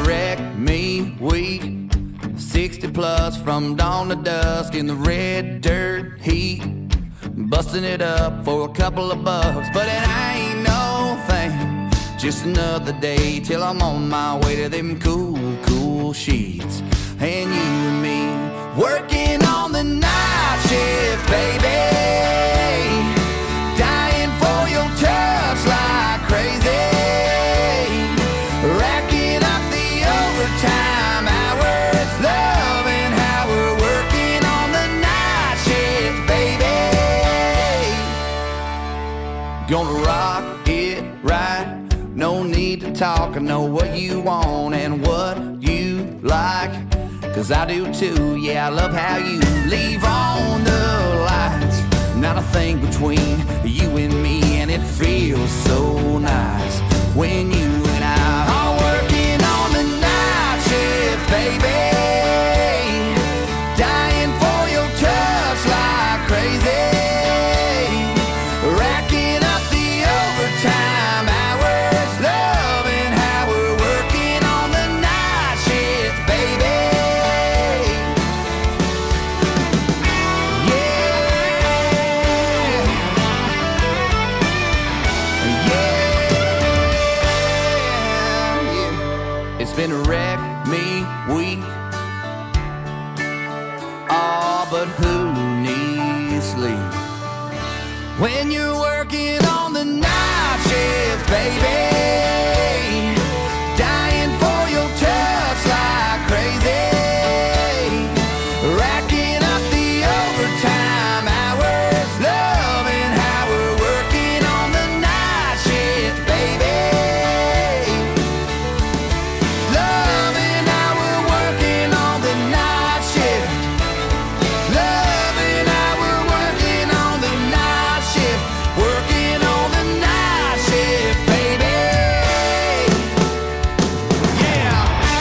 wreck me weak. 60 plus from dawn to dusk in the red dirt heat, busting it up for a couple of bucks. But it ain't no thing, just another day till I'm on my way to them cool, cool sheets. And you and me working on the night shift, baby, dying for your touch like crazy, racking up the overtime hours, loving how we're working on the night shift, baby. Gonna rock it right, no need to talk. I know what you want and what you like, 'cause I do too, yeah, I love how you leave on the lights. Not a thing between you and me, and it feels so nice when you and I are working on the night shift, baby, dying for your touch like crazy, racking up the overtime hours, loving how we're working on the night shift, baby. It's been a wreck me week. Oh, but who needs sleep when you're working on the night shift, baby, dying for your touch like crazy, racking up the overtime hours, loving how we're working on the night shift, baby. Loving how we're working on the night shift. Loving how we're working on the night shift. Working on the night shift, baby. Yeah.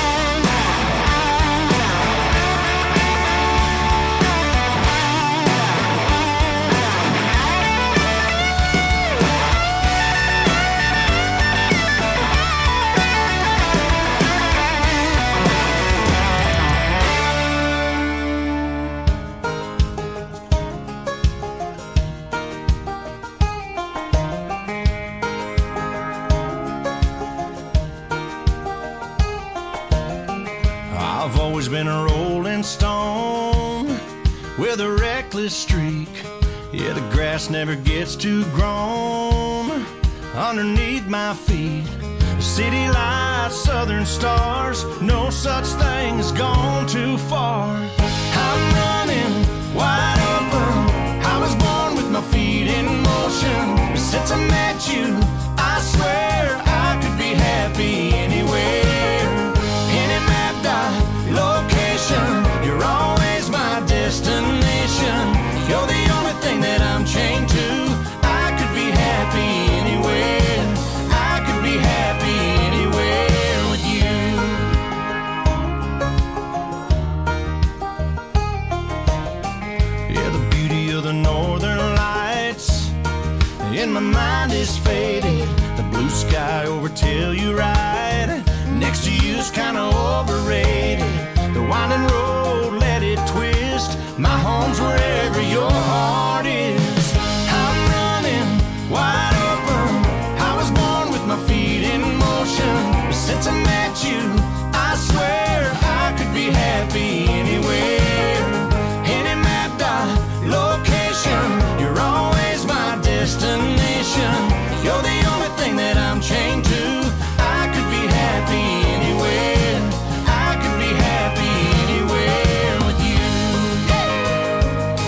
I've always been a rolling stone with a reckless streak. Yeah, the grass never gets too grown underneath my feet. City lights, southern stars, no such thing as gone too far. I'm running wide open. I was born with my feet in motion. Since I met you, I swear I could be happy anywhere. Any map dot location, you're always my destination. You're the only thing that I'm chained to. I could be happy anywhere. I could be happy anywhere with you. Yeah, the beauty of the northern lights in my mind is faded. The blue sky over Telluride next to you's kinda overrated. The winding road, let it twist. My home's wherever your heart is. I'm running wide open. I was born with my feet in motion. Since I met you, I swear I could be happy anywhere. Any map dot location, you're always my destination. You're the only thing that I'm chained to. I could be happy anywhere. I could be happy anywhere with you.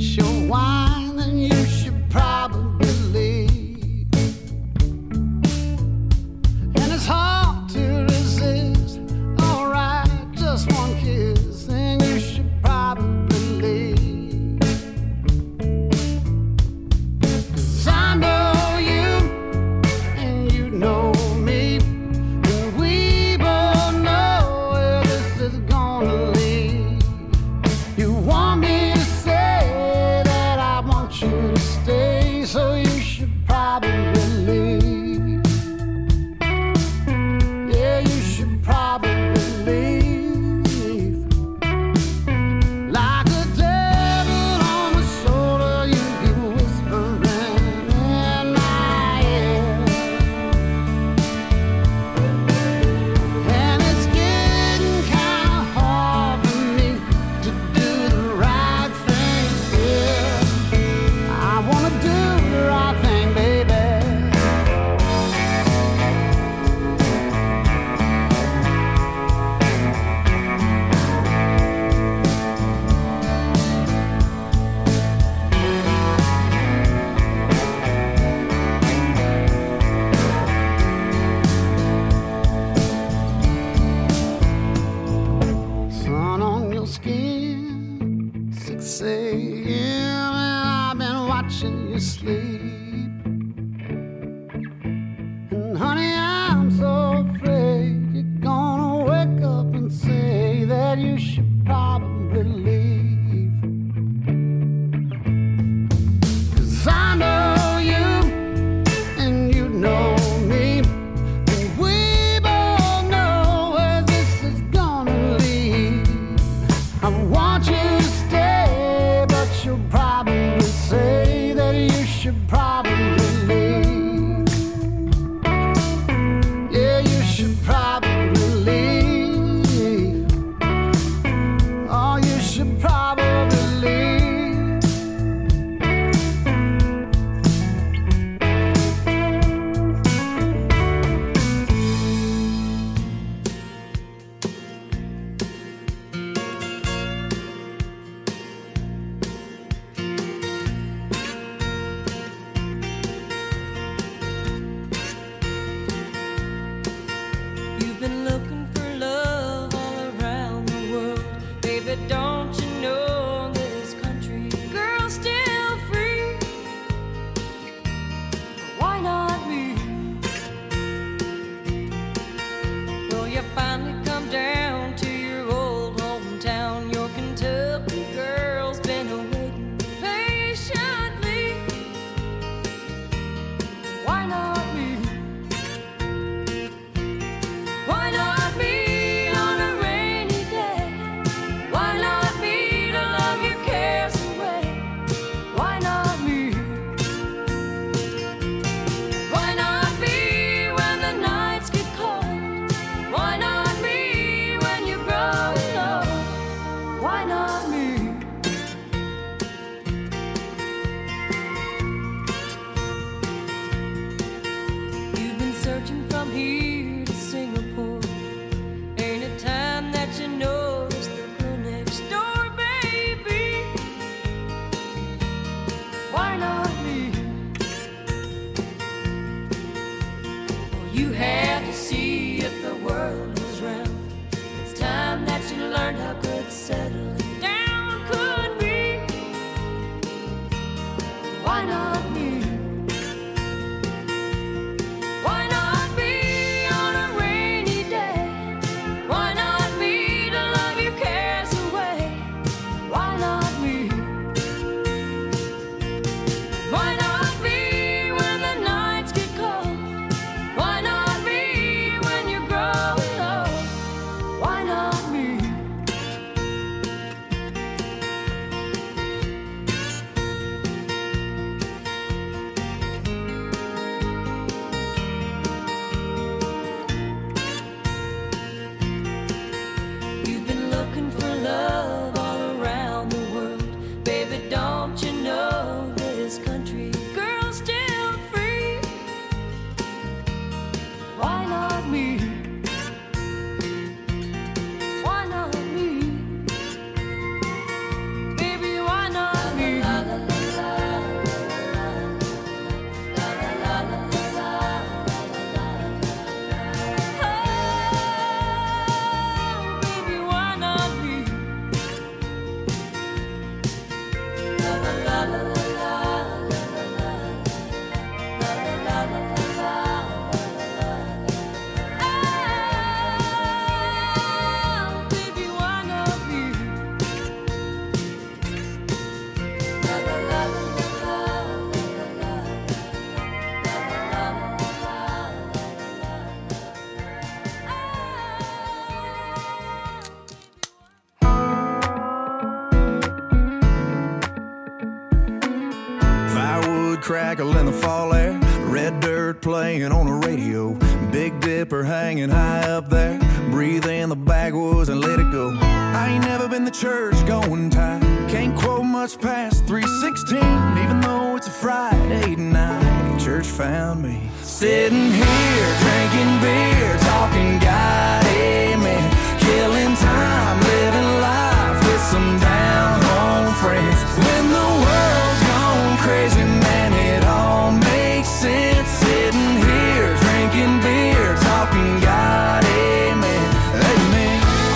it's your wine, then you should probably leave. And it's hard to resist. Alright, just one kiss, then you should probably leave. 'Cause I know you, and you know me, and we both know where this is gonna lead. You want me to say that I want you to stay, so you should probably leave. Yeah, you should probably leave. Like a devil on my shoulder, you keep whispering in my ear. And it's getting kinda hard for me to do the right thing here. I wanna do the right thing, baby. Sun on your skin, 6 a.m. and I've been watching you sleep. And honey, I'm so afraid you're gonna wake up and say that you should probably leave. 'Cause I know you, and you know me, and we both know where this is gonna lead. I want you to stay, but you'll probably say that you should probably Crackle in the fall air, red dirt playing on the radio, Big Dipper hanging high up there, breathe in the backwoods and let it go. I ain't never been to church going tight, can't quote much past 3:16, even though it's a Friday night. Church found me sitting here drinking beer, talking God, amen, killing time, living life with some down home friends. When the world's gone crazy, man, it all makes sense. Sitting here drinking beer, talking God, amen, amen.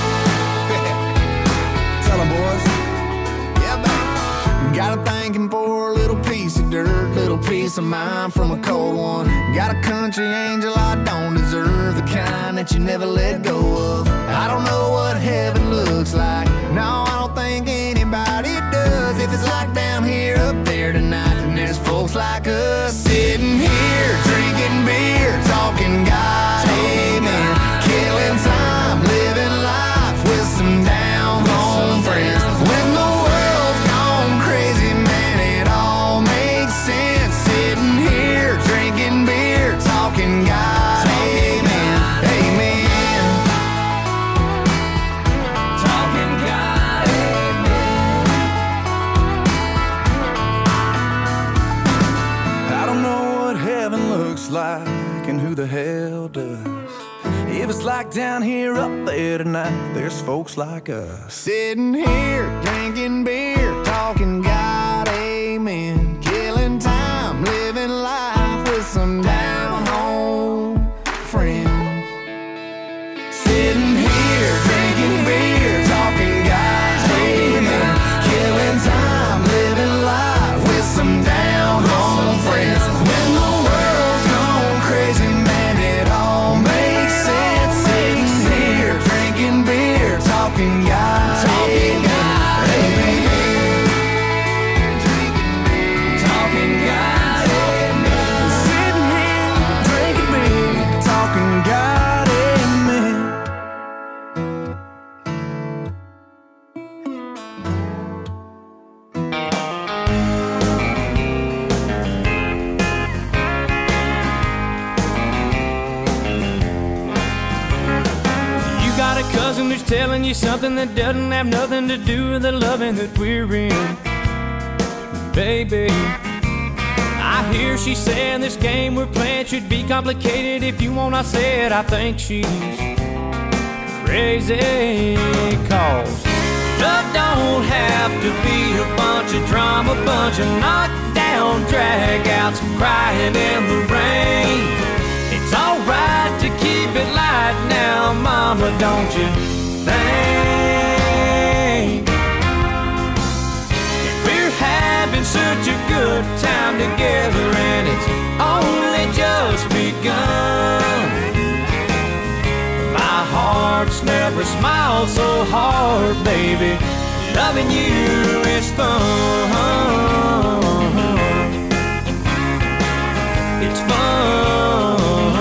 Tell 'em, boys. Yeah, man. Got a thanking for a little piece of dirt, little piece of mind from a cold one. Got a country angel I don't deserve, the kind that you never let go of. I don't know what heaven looks like, no, I don't think anybody does. If it's like down here, up there tonight, then there's folks like us sitting here drinking beer, talking God, amen, killing time, living life with some down home friends. When the world's gone crazy, man, it all makes sense. Sitting here drinking beer, talking God, amen, amen, talking God, amen. I don't know what heaven looks like and who the hell does. If it's like down here, up there tonight, there's folks like us sitting here drinking beer, talking God, amen, killing time, living life with some down home friends. Sitting here drinking beer, talking God, amen, killing time, living life with some down home friends. When the world's gone crazy, man, it all makes sense. Sitting here drinking beer, talking God, amen, talking God, amen. Sitting here drinking beer, talking God, amen. You got a cousin who's telling you something that doesn't have nothing to do with the loving that we're in. Baby, I hear she saying this game we're playing should be complicated. If you want, I said I think she's crazy. Cause love don't have to be a bunch of drama, bunch of knockdown dragouts, crying in the rain. It's alright to keep it light now, mama, don't you think? We're having such a good time together, and it's only just begun. My heart's never smiled so hard, baby. Loving you is fun. It's fun.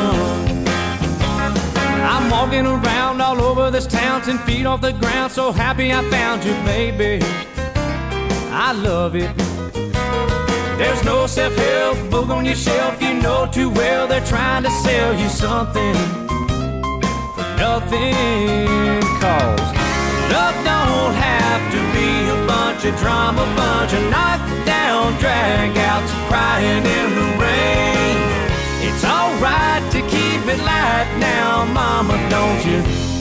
I'm walking around all over this town, 10 feet off the ground, so happy I found you, baby. I love it. There's no self-help book on your shelf, you know too well they're trying to sell you something for nothing. Cause love don't have to be a bunch of drama, bunch of knockdown dragouts, crying in the rain. It's alright to keep it light now, mama, don't you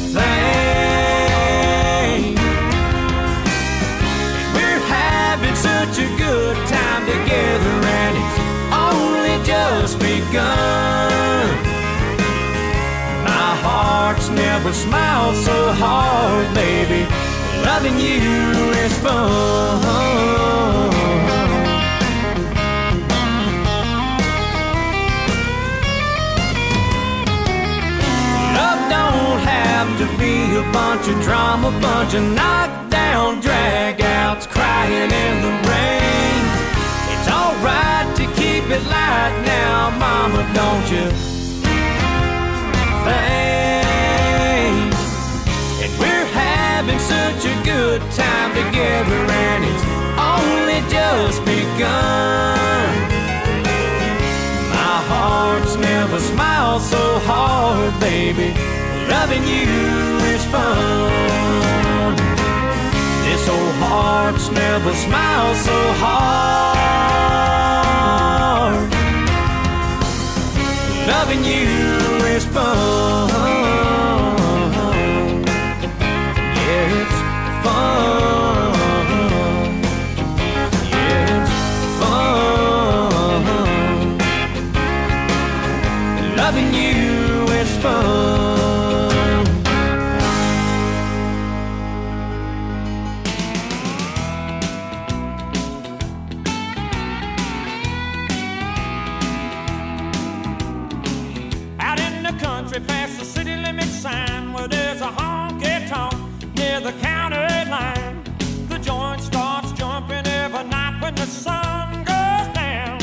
think? We're having such a good time together, and it's only just begun. My heart's never smiled so hard, baby. Loving you is fun. bunch of knockdown dragouts crying in the rain. It's alright to keep it light now, mama, don't you think? And we're having such a good time together, and it's only just begun. My heart's never smiled so hard, baby. Loving you is fun. This old heart's never smiled so hard. Loving you is fun. Yeah, it's fun. Yeah, it's fun. Loving you is fun. Past the city limit sign where there's a honky-tonk near the county line. The joint starts jumping every night when the sun goes down.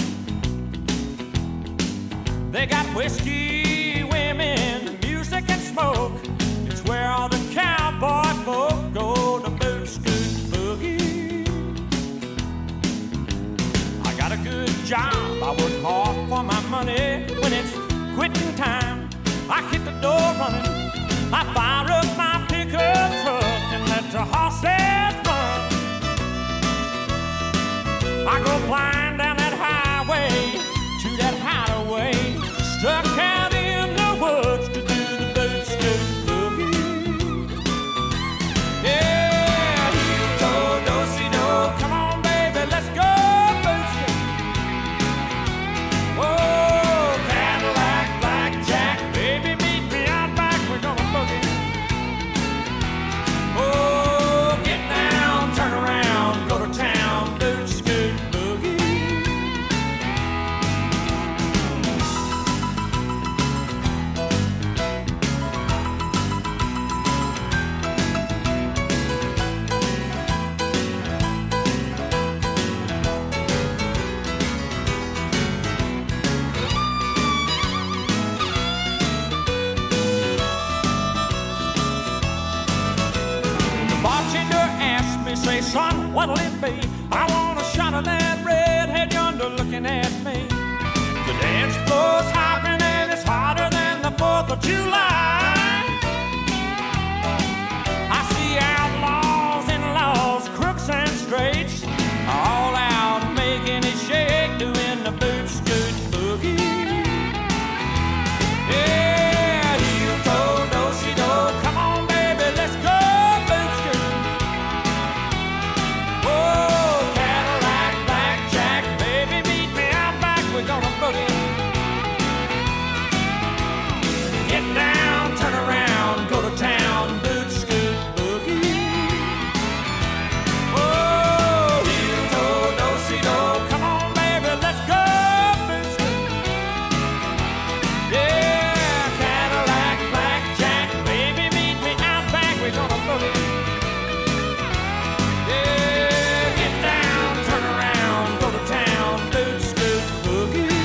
They got whiskey, women, music and smoke. It's where all the cowboy folk go to boot, scoot, boogie. I got a good job, I work hard for my money. When it's quitting time, I hit the door running. I fire up my pickup truck and let the horses run. I go flying down that highway to that hideaway, stuck out in the woods to do the boot scoot boogie. Yeah, heel toe, do-si-do, come on baby, let's go boot scoot. Oh, Cadillac, blackjack, baby, meet me out back, we're gonna boogie. Oh, get down, turn around, go to town, boot scoot boogie. The bartender asked me, say, son, what'll it be? I want a shot of that redhead yonder looking at me. The dance floor's hopping and it's hotter than the 4th of July. I see outlaws and laws, crooks and straights, all out making it shake, doing the boot scoot boogie. Yeah, heel toe, do-si-do, come on baby, let's go boot scoot. Oh, Cadillac, blackjack, baby, meet me out back, we're gonna boogie. Get down, turn around, go to town, boot scoot boogie. Oh, heel toe, do-si-do, come on baby, let's go boot scoot. Yeah, Cadillac, blackjack, baby, meet me out back, we're gonna boogie. Yeah, get down, turn around, go to town, boot scoot boogie.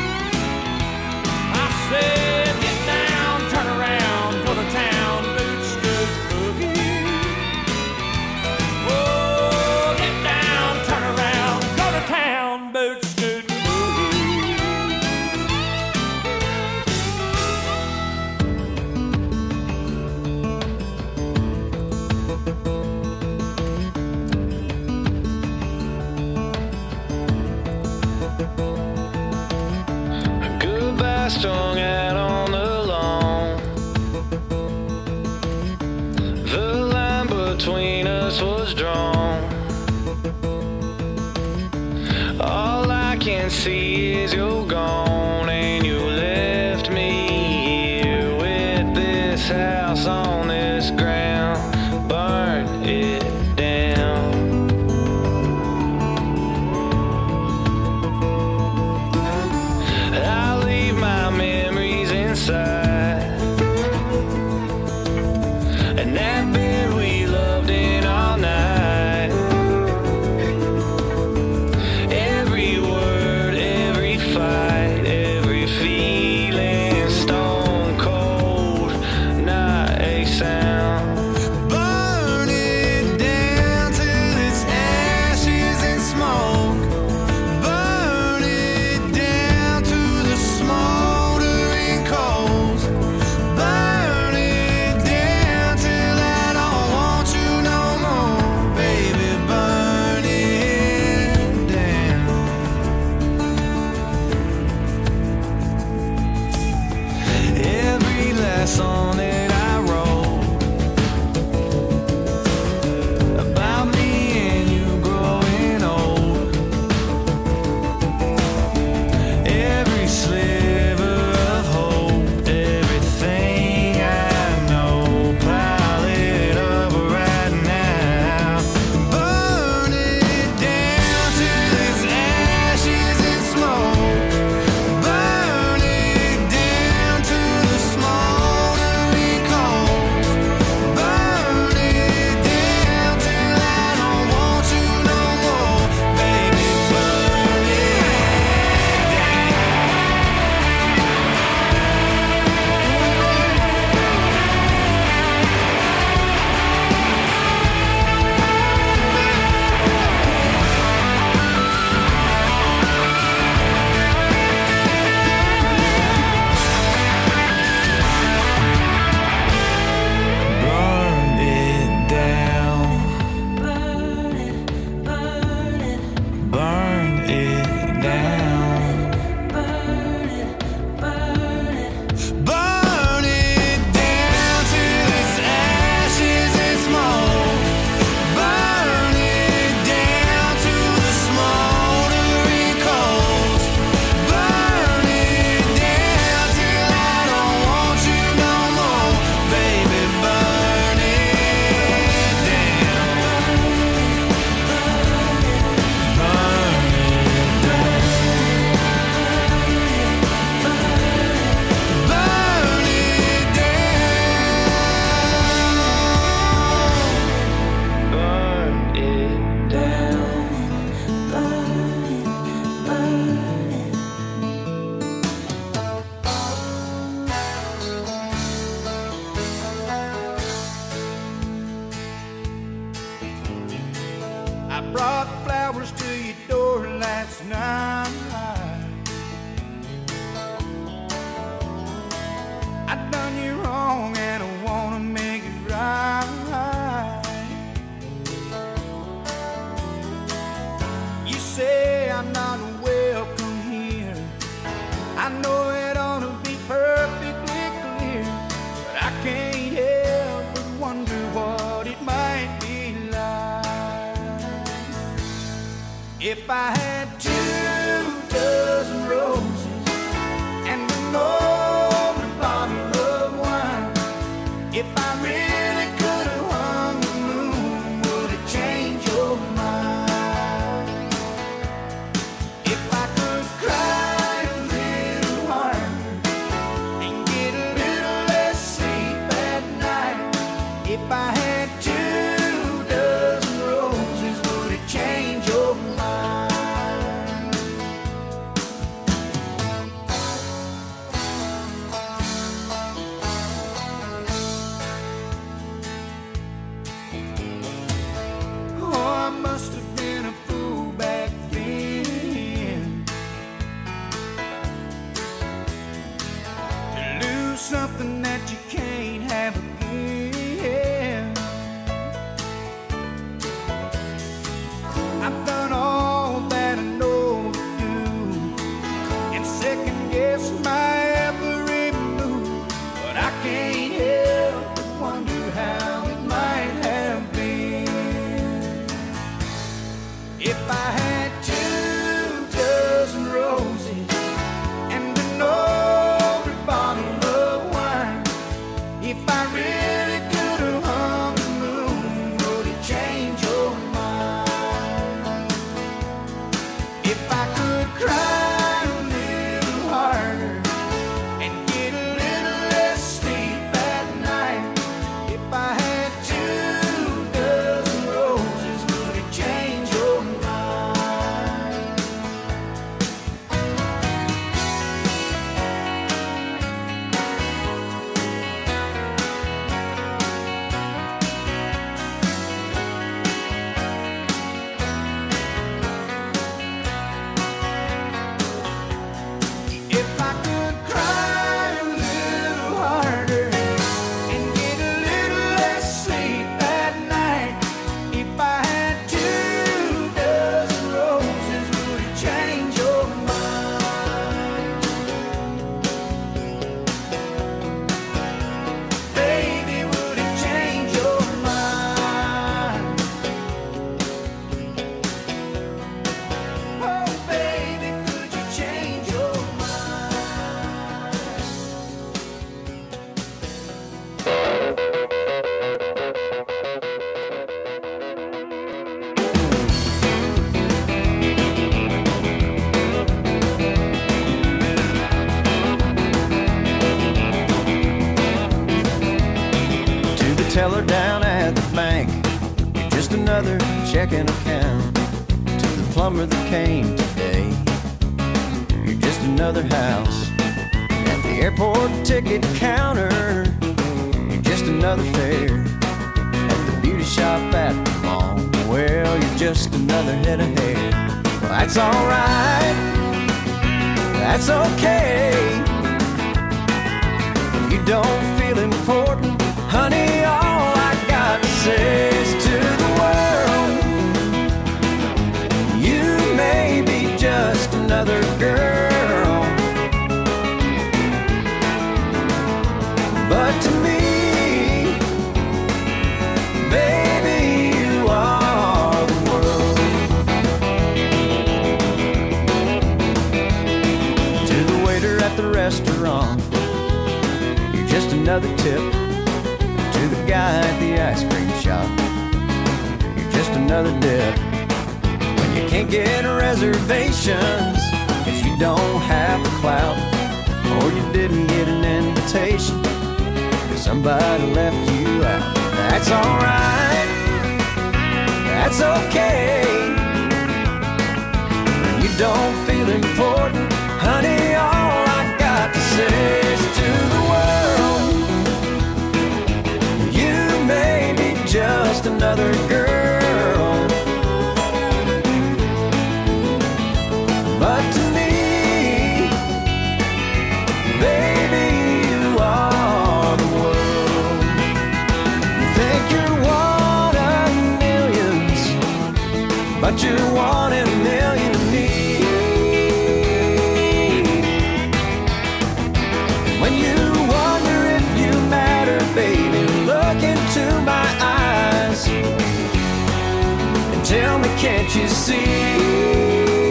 I said, get down, turn around, go to town, boot scoot boogie. Oh, get down, turn around, go to town, boot scoot boogie. Goodbye strung out on the lawn. The line between us was drawn. All I can see is you're gone, and you left me here with this house on this ground. Burn it down. I leave my memories inside, and that bed we loved brought flowers to your door last night. I done you wrong and I wanna make it right. You say I'm not welcome here. I know it ought to be perfectly clear, but I can't help but wonder what it might be like if I had 2 dozen roses and an open bottle of wine. If I really could have hung the moon, would it change your mind? If I could cry a little harder and get a little less sleep at night. If I had 2 dozen roses, would it change your mind? Oh, I must have been a fool back then to lose something that you can't have again. I've done all that I know to do and second guess my every move, but I can't help but wonder how it might have been if I had 2 dozen roses and an open bottle of wine. If I really could have hung the moon, would it change your mind? If I could cry a little harder and get a little less sleep at night. If I had 2 dozen roses, would it change your mind? If I could cry a little harder and get a little less sleep at night. If I had 2 dozen roses, would it change your mind? Baby, would it change your mind? Oh, baby, could you change your mind? To the teller down at the bank, you're just another checking account. To the plumber that came today, you're just another house. At the airport ticket counter, you're just another fare. At the beauty shop at the mall, well, you're just another head of hair. Well, that's alright, that's okay. You don't feel important, honey, all I got to say is to the world, you may be just another girl, but to me, baby, you are the world. To the waiter at the restaurant, you're just another tip. To the guy at the ice cream shop, you're just another dip. When you can't get reservations, 'cause you don't have the clout, or you didn't get an invitation, 'cause somebody left you out. That's alright, that's okay. When you don't feel important, honey, all I got to say is to the world, you may be just another girl, you one in a million to me. When you wonder if you matter, baby, look into my eyes and tell me, can't you see?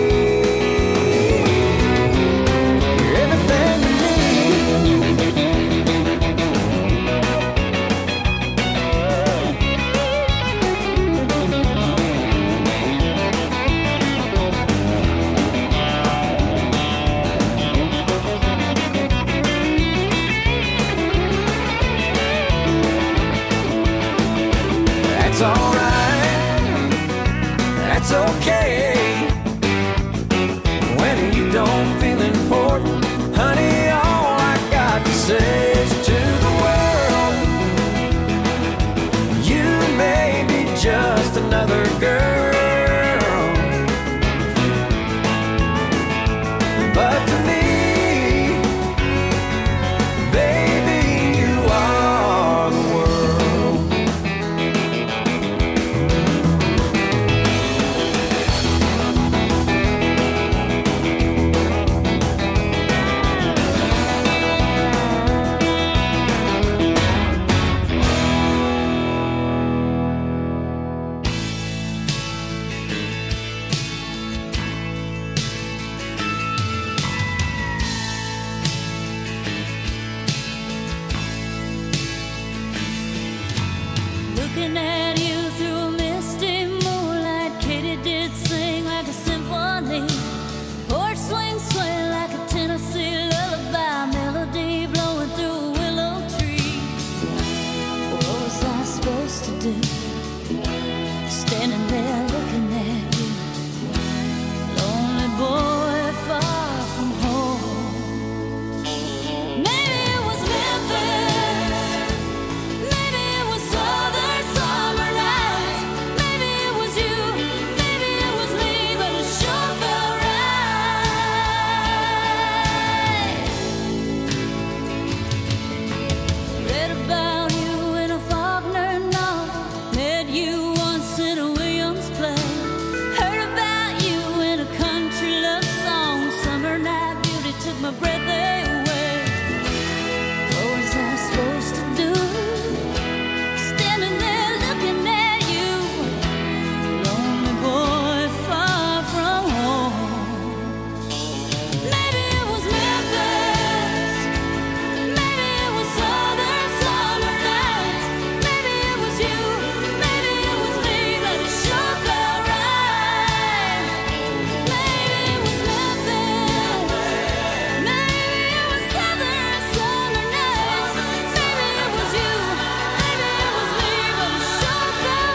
That's alright, that's okay. When you don't feel important, honey, all I got to say is to the world, you may be just another girl, but to me, baby, you are the world. Looking at you through a misty moonlight, katydid sing like a symphony, porch swing sway like a Tennessee lullaby, melody blowing through a willow tree. What was I supposed to do, standing there looking at you, lonely boy far from home? Maybe it was Memphis, maybe it was southern summer nights, maybe it was you, maybe it was me, but it sure felt right. Read about you in a Faulkner novel, met you once in a Williams play, heard about you in a country love song, summer night beauty took my breath away. What was I supposed to do, standing there looking at you, lonely boy far from home? Maybe it was Memphis, maybe it was southern summer nights, maybe it was you, maybe it was me, but it sure felt right. Maybe it was Memphis, maybe it was southern summer nights, maybe it was you, maybe it was me, but it sure felt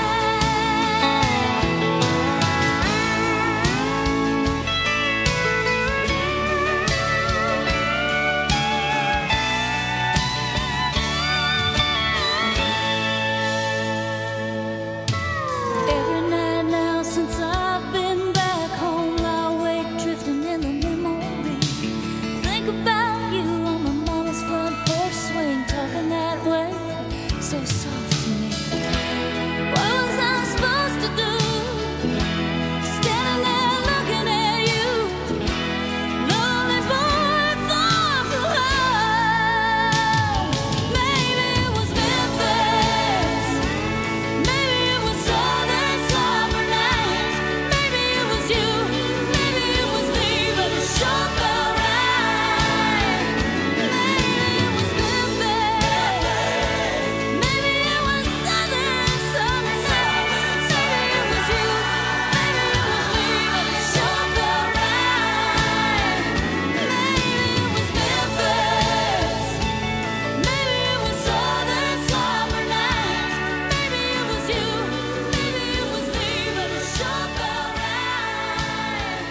Every night now since I've been back home, I wake drifting in the memory. Think about you on my mama's front porch swing, talking that way, so soft to me. What was I supposed to do, standing there looking at you, lonely boy far from home? Maybe it was Memphis, maybe it was southern summer nights, maybe it was you, maybe it was me, but it sure felt right. Maybe it was Memphis, maybe it was southern summer nights, maybe it was you, maybe it was me, but it sure felt right. Maybe it was Memphis, maybe it was southern summer nights, maybe it was you, maybe it was me, but it sure felt right.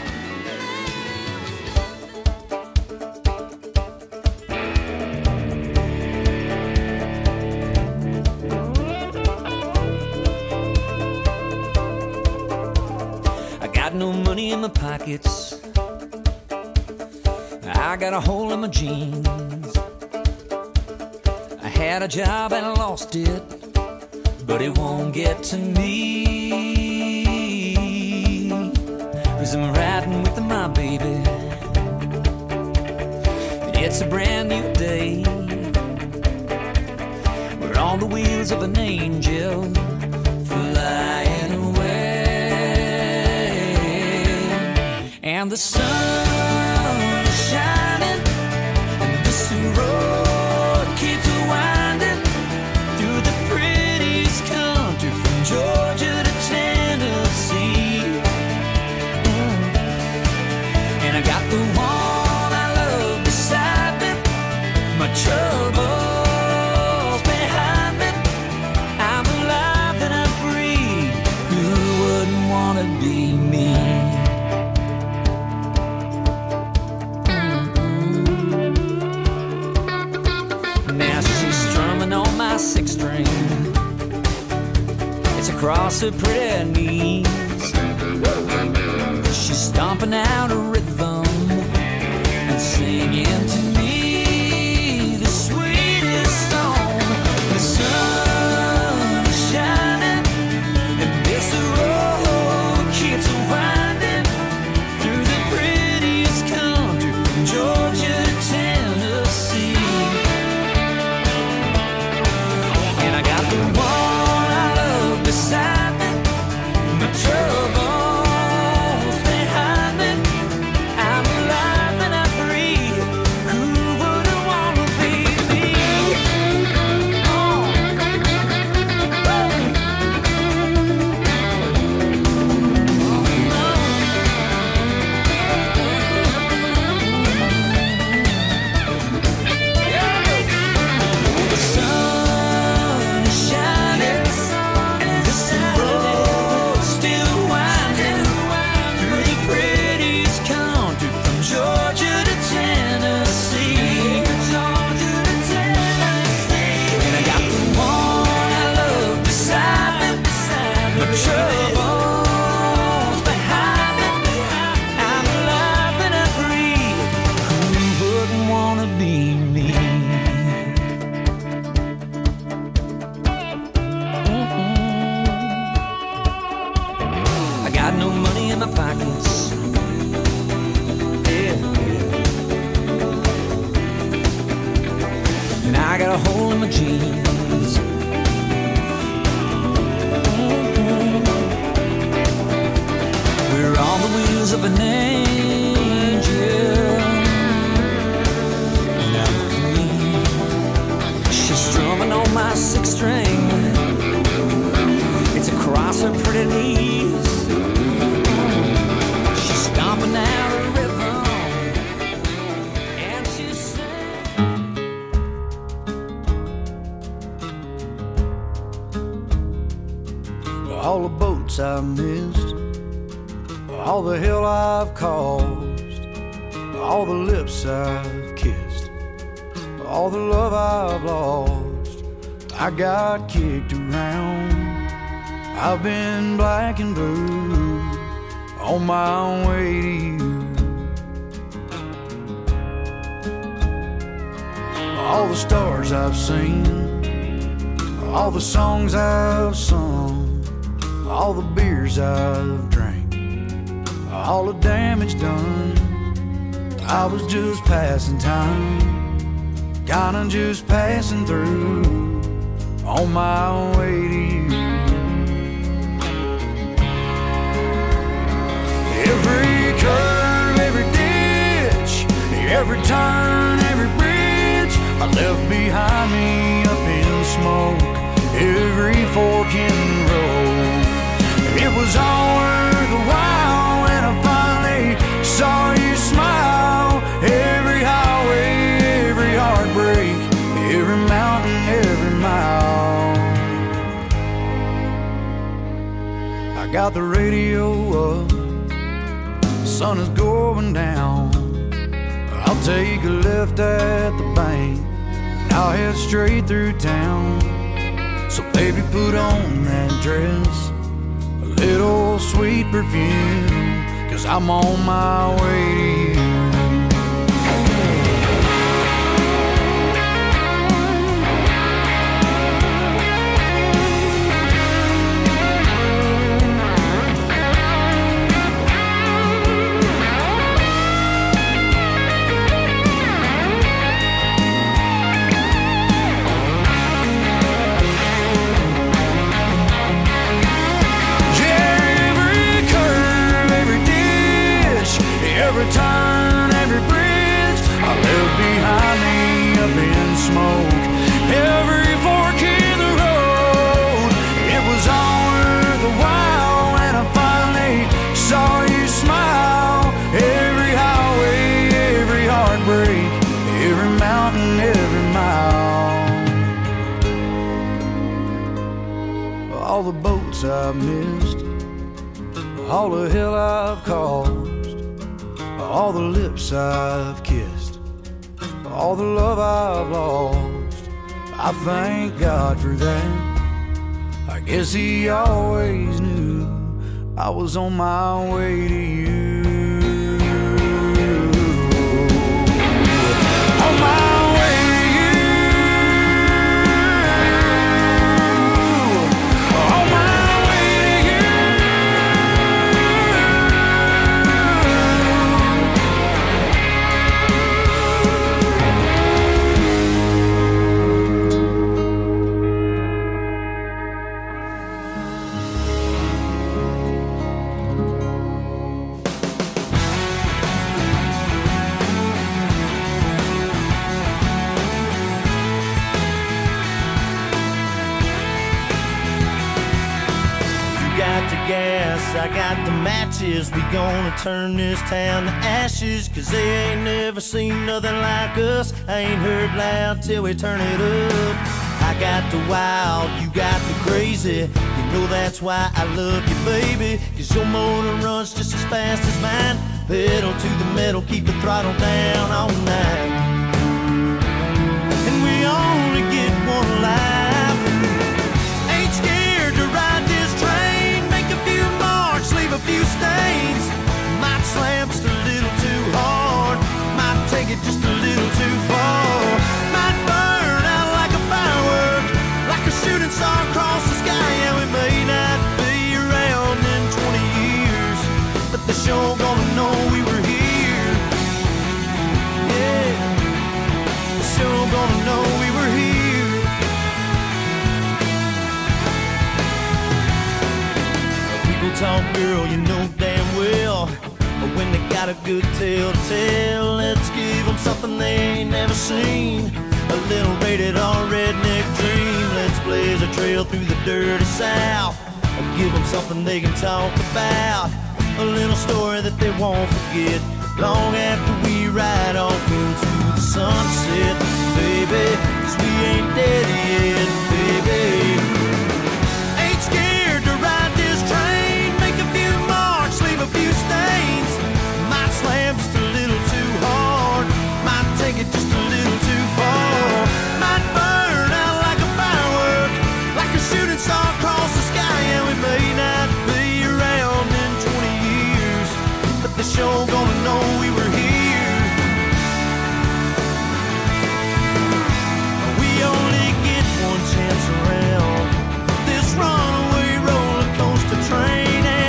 I got no money in my pockets, I got a hole in my jeans. I had a job and I lost it, but it won't get to me. 'cause I'm riding with my baby. It's a brand new day. We're on the wheels of an angel flying away, and the sun is shining, and this road keeps winding through the prettiest country from Georgia to Tennessee. And I got the one I love beside me, my troubles behind me. I'm alive and I'm free. Who wouldn't wanna be me? Now she's strumming on my six string. It's across her pretty knees. She's stomping out a rhythm and singing to me the sweetest song. The sun is shining, and this road keeps winding through the prettiest country from Georgia to Tennessee. And I got the one I love beside me, my troubles behind me. I'm alive and I'm free. Who wouldn't wanna be me? The sun is shining, and this road still winding through the prettiest country from Georgia to Tennessee. And I got the one I love beside me, my troubles behind me. I'm alive and I'm free. Who wouldn't wanna be me? I got no money in my pockets. Yeah. And I got a hole in my jeans. We're on the wheels of an angel. Now me, she's strumming on my six string. It's across her pretty knees. She's stomping out a rhythm, and she's saying, all the boats I've missed, all the hell I've caused, all the lips I've kissed, all the love I've lost. I got kicked around, I've been black and blue on my way to you. All the stars I've seen, all the songs I've sung, all the beers I've drank, all the damage done. I was just passing time, kinda just passing through on my way to you. Every curve, every ditch, every turn, every bridge I left behind me up in smoke. Every fork in the road, it was all worth a while when I finally saw you smile. Every highway, every heartbreak, every mountain, every mile. I got the radio up, the sun is going down. I'll take a left at the bank, and I'll head straight through town. So baby, put on that dress, a little sweet perfume, 'cause I'm on my way to you. Every turn, every bridge I left behind me up in smoke. Every fork in the road, it was all worth the while when I finally saw you smile. Every highway, every heartbreak, every mountain, every mile. All the boats I've missed, all the hell I've caused, all the lips I've kissed, all the love I've lost. I thank God for that. I guess He always knew I was on my way to you. On my way to you. On my way to you. Gas, I got the matches. We gonna turn this town to ashes, 'cause they ain't never seen nothing like us. I ain't heard loud till we turn it up. I got the wild, you got the crazy. You know that's why I love you, baby, 'cause your motor runs just as fast as mine. Pedal to the metal, keep the throttle down all night. And we only get one life. Ain't scared to ride this train. Leave a few stains. Might slam just a little too hard. Might take it just a little too far. Might burn out like a firework, like a shooting star across the sky. And we may not be around in 20 years, but they're sure gonna know we were here. Yeah, they're sure gonna know we were here. Talk, girl, you know damn well, but when they got a good tale to tell, let's give them something they ain't never seen. A little rated R redneck dream. Let's blaze a trail through the dirty South and give them something they can talk about. A little story that they won't forget long after we ride off into the sunset, baby, 'cause we ain't dead yet, baby. Ain't scared to ride this train. Leave a few stains. Might slam just a little too hard. Might take it just a little too far. Might burn out like a firework, like a shooting star across the sky. And we may not be around in 20 years, but they're sure gonna know we were here. We only get one chance around this runaway roller coaster train.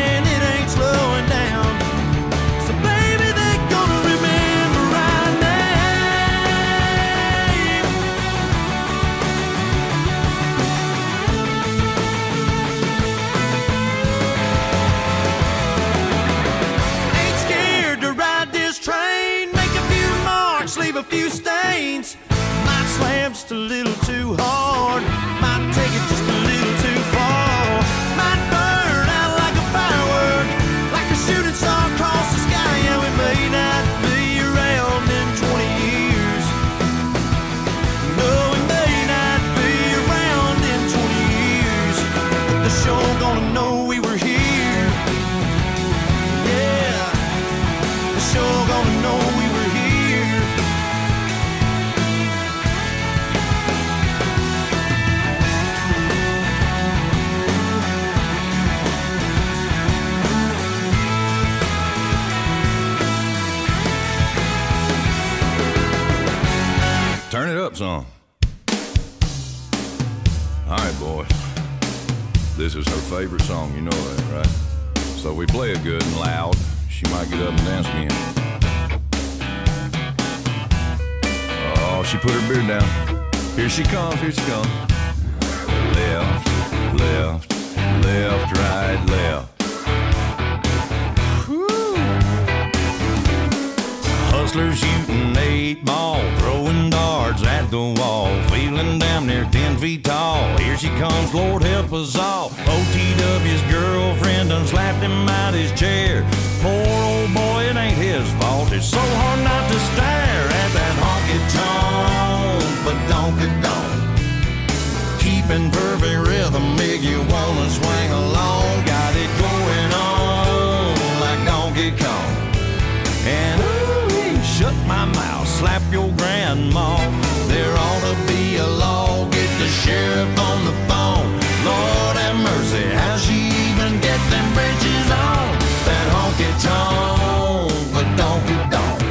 A few stains. Might slam just a little too hard. Might take it just a little too far. Might burn out like a firework, like a shooting star across the sky. And we may not be around in 20 years. No, we may not be around in 20 years, but they're sure gonna know we were here. Yeah, they're sure gonna know we were here. Turn it up some. All right, boys. This is her favorite song, you know that, right? So we play it good and loud. She might get up and dance again. Oh, she put her beard down. Here she comes, here she comes. Left, left, left, right, left. Woo. wrestler shooting 8 ball, throwing darts at the wall, feeling damn near 10 feet tall. Here she comes, Lord help us all. OTW's girlfriend done slapped him out his chair. Poor old boy, it ain't his fault. It's so hard not to stare at that honky-tonk, but donk-a-donk. Keeping perfect rhythm, make you wanna swing along. Got it going on like Donkey Kong. And ooh, shut my mouth, slap your grandma. There ought to be a law, get the sheriff on the phone. Lord have mercy, how she even get them britches on? That honky-tonk, but donk-a-donk.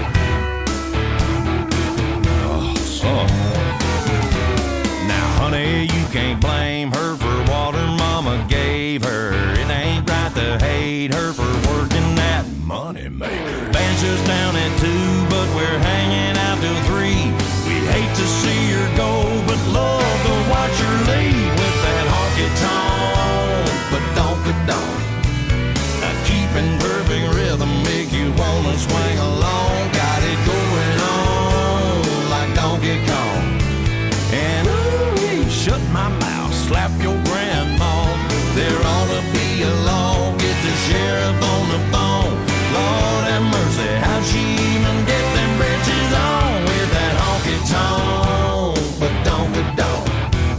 Honey, you can't blame her for what her mama gave her. It ain't right to hate her for working that money maker. Band shuts down at 2, but we're hanging out till 3. We'd hate to see her go, but love to watch her leave with that honky-tonk, but donk-a-donk. Keeping perfect rhythm, make you wanna swing along. Got it going on like Donkey Kong. And shut my mouth, slap your grandma. There ought to be a law, get the sheriff on the phone. Lord have mercy, how'd she even get them britches on with that honky-tonk, but donk-a-donk.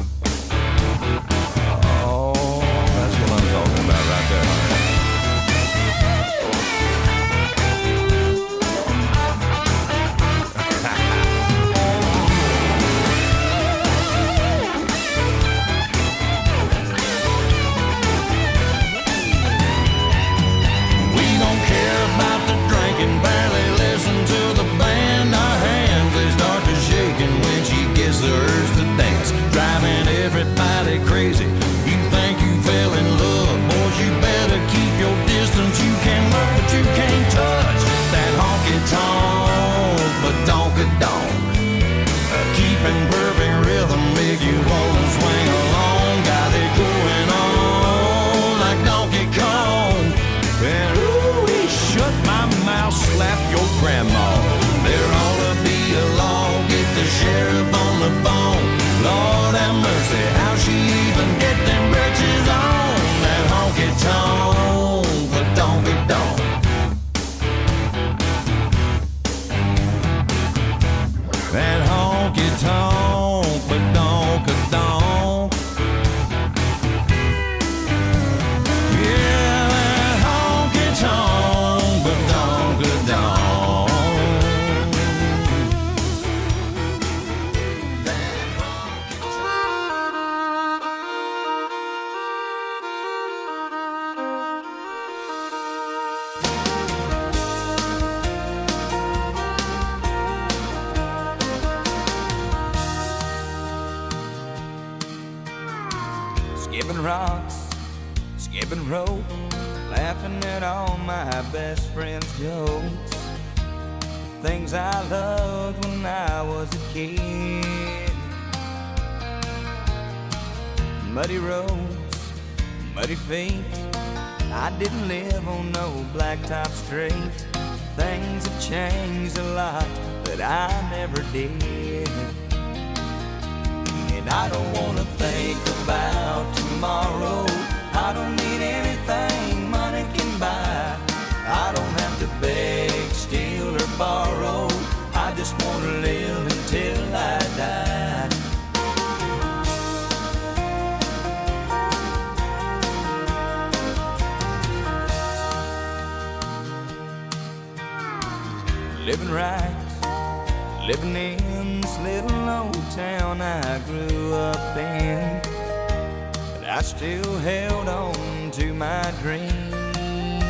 Oh, that's what I'm talking about right there. Barely listen to the band. Our hands, they start to shaking when she gets the urge to dance, driving everybody crazy. You think you fell in love, boys, you better keep your distance. You can look, but you can't touch that honky-tonk, but donk-a-donk. Keeping perfect rhythm, make you wanna swing along. Got it going on like Donkey Kong. And ooh, shut my mouth, slap your grandma. There ought to be a law, get the sheriff on the phone. Lord have mercy, how she even get them britches on? That honky-tonk, but donk-a-donk. That honky-tonk, but donk-a-donk. Yeah, that honky-tonk, but donk-a-donk. Skipping rocks, skipping rope, laughing at all my best friends' jokes. Things I loved when I was a kid. Muddy roads, muddy feet. I didn't live on no blacktop street. Things have changed a lot, but I never did. And I don't wanna think about tomorrow. I don't need anything money can buy. I don't have to beg, steal, or borrow. I just wanna live until I die. Living right, living in this little old town I grew up in, but I still held on to my dreams.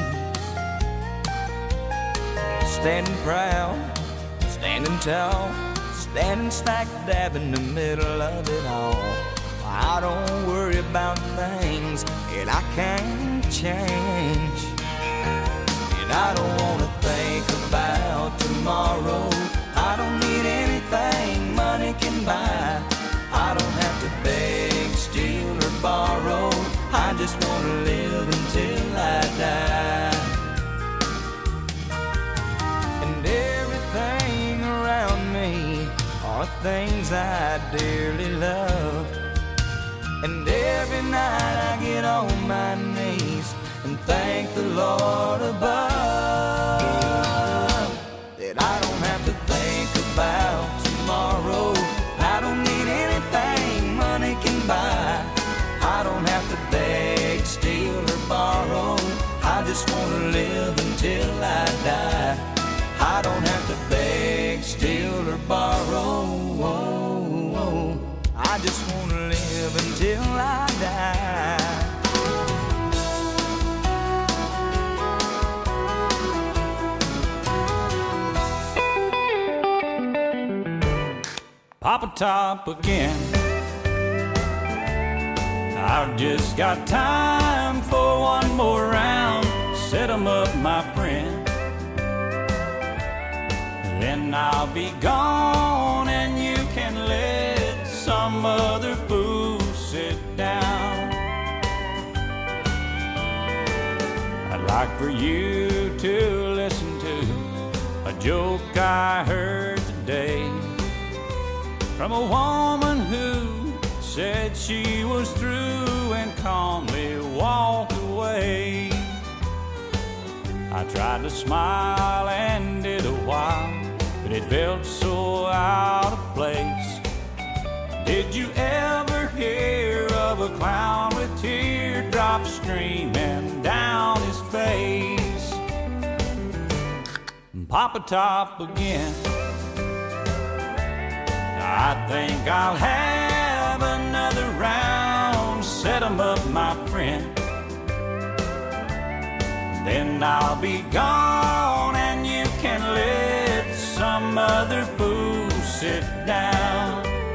Standing proud, standing tall, standing smack dab in the middle of it all. I don't worry about things that I can't change. And I don't wanna think about tomorrow. I don't need anything money can buy. I don't have to beg, steal, or borrow. I just wanna live until I die. And everything things I dearly love. And every night I get on my knees and thank the Lord above that I don't have to think about tomorrow. I don't need anything money can buy. I don't have to beg, steal, or borrow. I just want to live until I die. I don't have to beg, steal, or borrow. I just want to live until I die. Papa Top again. I've just got time for one more round. Set 'em up, my friend. Then I'll be gone and you can let some other fool sit down. I'd like for you to listen to a joke I heard today from a woman who said she was through and calmly walked away. I tried to smile and did a while, but it felt so out of place. Did you ever hear of a clown with teardrops streaming down his face? Papa Top again. I think I'll have another round. Set 'em up, my friend. Then I'll be gone and you can let some other fool sit down.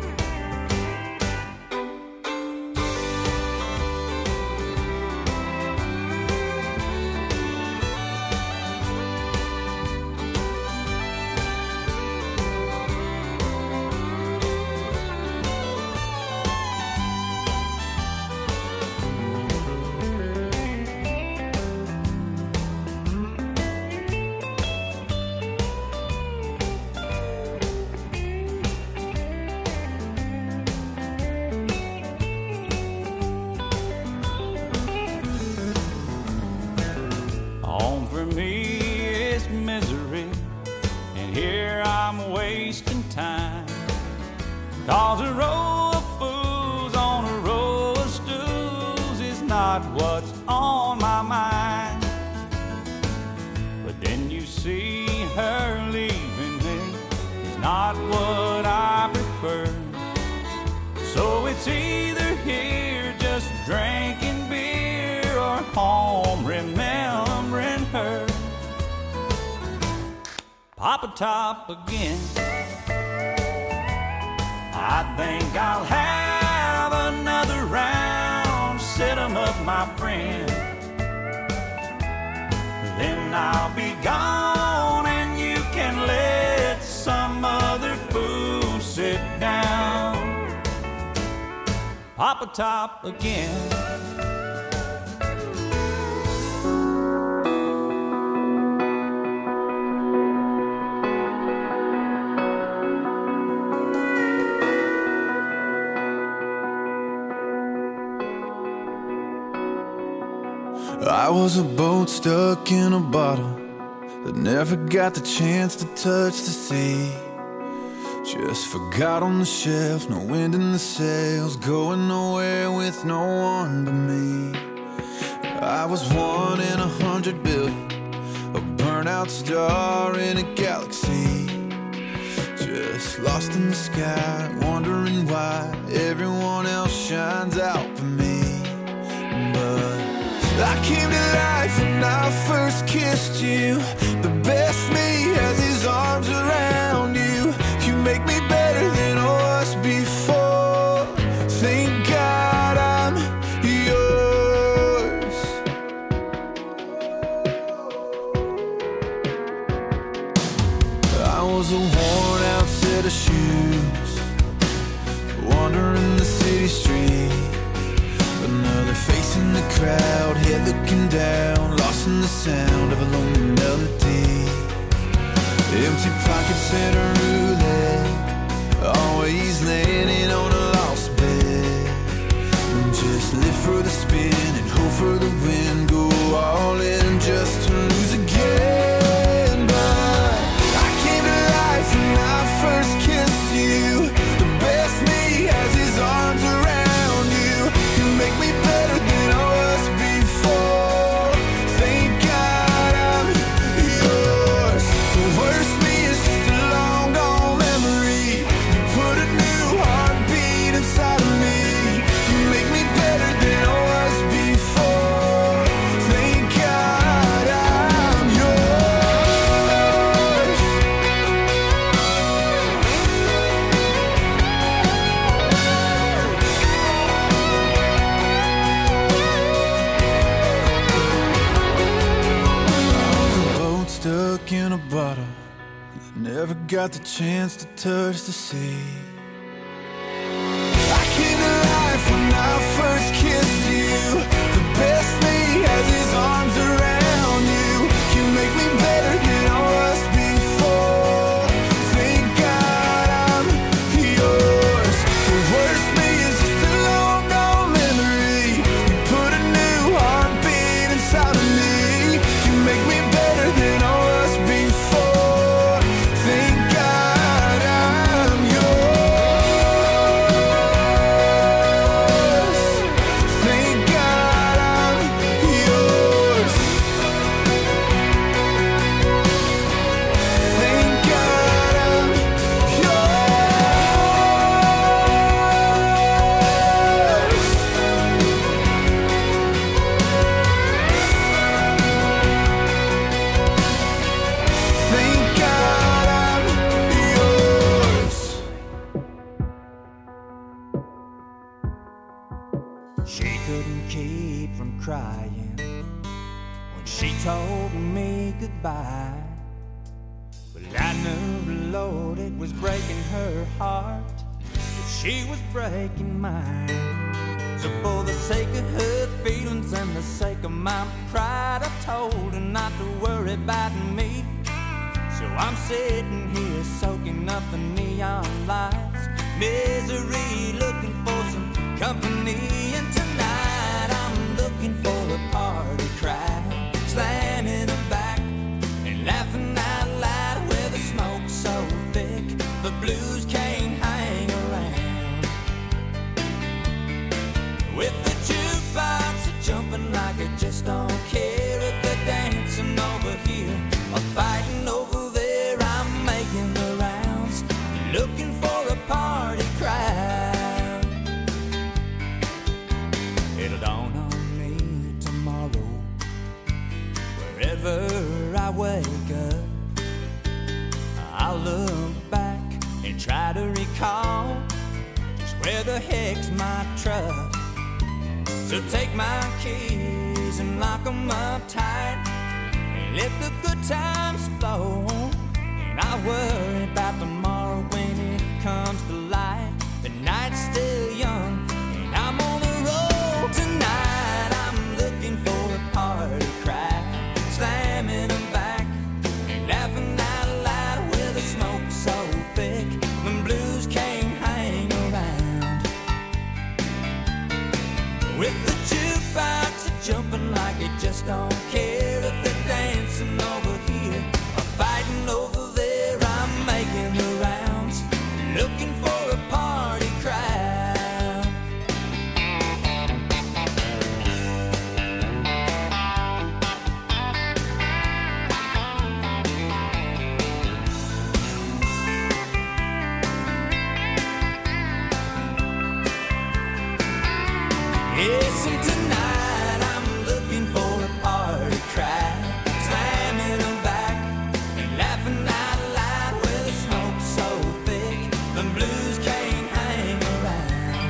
Cause a row of fools on a row of stools is not what's on my mind. But then you see her leaving me is not what I prefer. So it's either here just drinking beer or home remembering her. Papa Top again. I think I'll have another round. Set 'em up, my friend. Then I'll be gone and you can let some other fool sit down. Papa Top again. I was a boat stuck in a bottle that never got the chance to touch the sea. Just forgot on the shelf, no wind in the sails, going nowhere with no one but me. I was 1 in 100 billion, a burnout star in a galaxy. Just lost in the sky, wondering why everyone else shines out for me. But I came to life when I first kissed you. The best me has his arms around you. You make me better than I was before. Thank God I'm yours. I was a worn out set of shoes, wandering the city street. Another face in the crowd, head looking down, lost in the sound of a lonely melody. Empty pockets and a roulette, always stuck in a bottle that never got the chance to touch the sea. I came to life when I first kissed you. The best me has his arms around you. You make me better than I was before. Thank God I'm yours. The worst me is just a long gone memory. You put a new heartbeat inside of me. You make me better than I was before. Thank God I'm yours. Thank God I'm yours. Thank God I'm Thank God I'm yours. She couldn't keep from crying when she told me goodbye. But I knew, Lord, it was breaking her heart, that she was breaking mine. So for the sake of her feelings and the sake of my pride, I told her not to worry about me. So I'm sitting here soaking up the neon lights, misery, looking for some company. And tonight I'm looking for a party crowd, slamming her back and laughing out loud, where the smoke's so thick the blues can't hang around. With the jukebox jumping like I just don't care if they're dancing over here or fighting over there. I'm making the rounds, looking for a party crowd. It'll dawn on me tomorrow, wherever I wake up, I'll look back and try to recall just where the heck's my truck. So take my keys and lock 'em up tight and let the good times flow. And I worry about tomorrow when it comes to light. The night's still young and I'm on the road. Tonight I'm looking for a party crowd, slamming them back and laughing out loud, where the smoke's so thick the blues can't hang around. With the jukebox jumping like it just don't care if they're dancing over here or fighting over there. I'm making the rounds, looking for a party crowd. Yes, and tonight I'm looking for a party crowd, slamming them back and laughing out loud, where the smoke's so thick the blues can't hang around.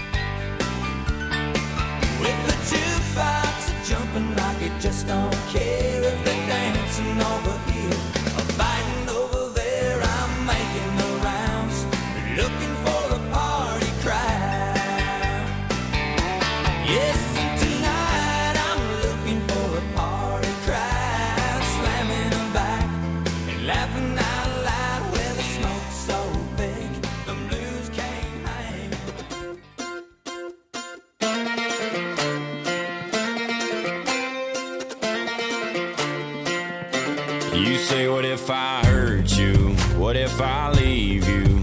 With the jukebox jumping like it just don't care if they're dancing over here or fighting over there. I'm making the rounds, looking for a party crowd. Yes, and tonight I'm looking for a party crowd, slamming them back and laughing out loud, where the smoke's so big the blues can't hang. You say, what if I hurt you? What if I leave you